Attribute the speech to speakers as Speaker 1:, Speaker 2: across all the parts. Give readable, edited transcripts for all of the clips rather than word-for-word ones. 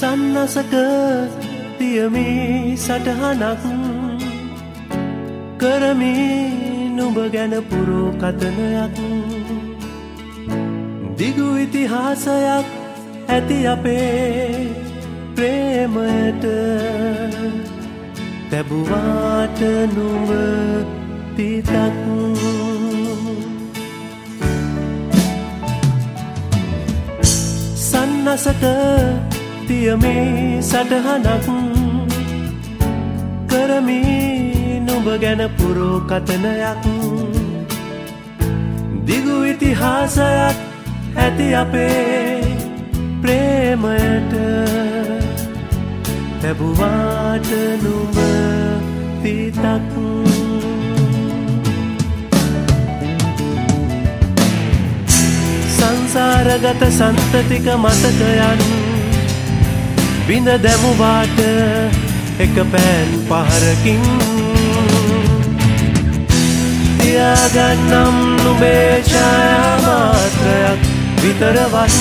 Speaker 1: සන්නසක තියමී සටහනක් කරමි නුඹ ගැන පුරෝ කතනයක් දිගු ඉතිහාසයක් ඇති අපේ ප්‍රේමයට තැබුවාට නුඹ තිතක් සන්නසක තියමී සටහනක් කරමි නුඹ ගැන පුරෝ කතනයක් දිගු ඉතිහාසයක් ඇති අපේ ප්‍රේමයට ලැබුවාට නුඹ තිතක් සංසාරගත සන්තතික මතකයන් බිඳ දැමුවාට එක පෑන් පහරකින් තියාගන්නම් නුඹේ ඡායා මාත්‍රයක් විතරවත්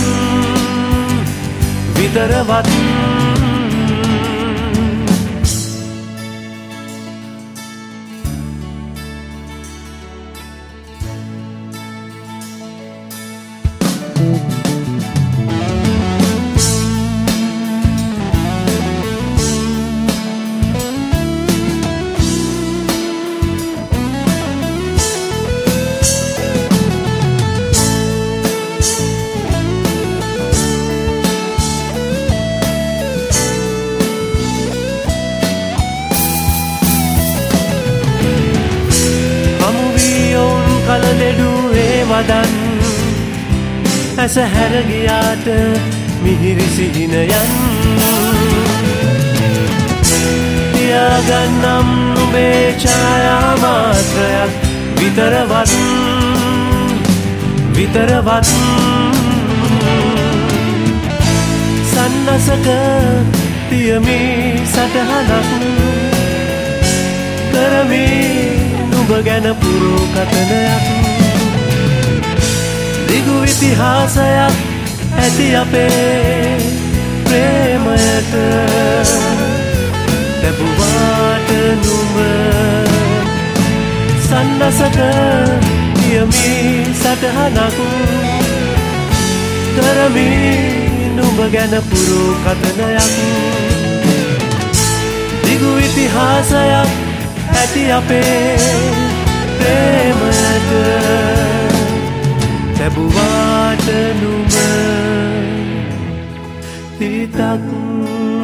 Speaker 1: කලලෙඩුවේ වදන් ඇස හැරගියාට මිහිරි සිහිනයන් තියාගන්නම් නුඹේ ඡායා මාත්‍රයක් විතරවත් සන්නසක තියමී සටහනක් කරමි නුඹ ගැන පුරෝ කතනයක් දිගු ඉතිහාසයක් ඇති අපේ ප්‍රේමයට ලැබුවාට නුඹ සන්නසක තියමී සටහනක් කරමි නුඹ ගැන පුරෝ කතනයක් දිගු ඉතිහාසයක් ඇති අපේ ප්‍රේමයට ලැබුවාට නුඹ තිතක්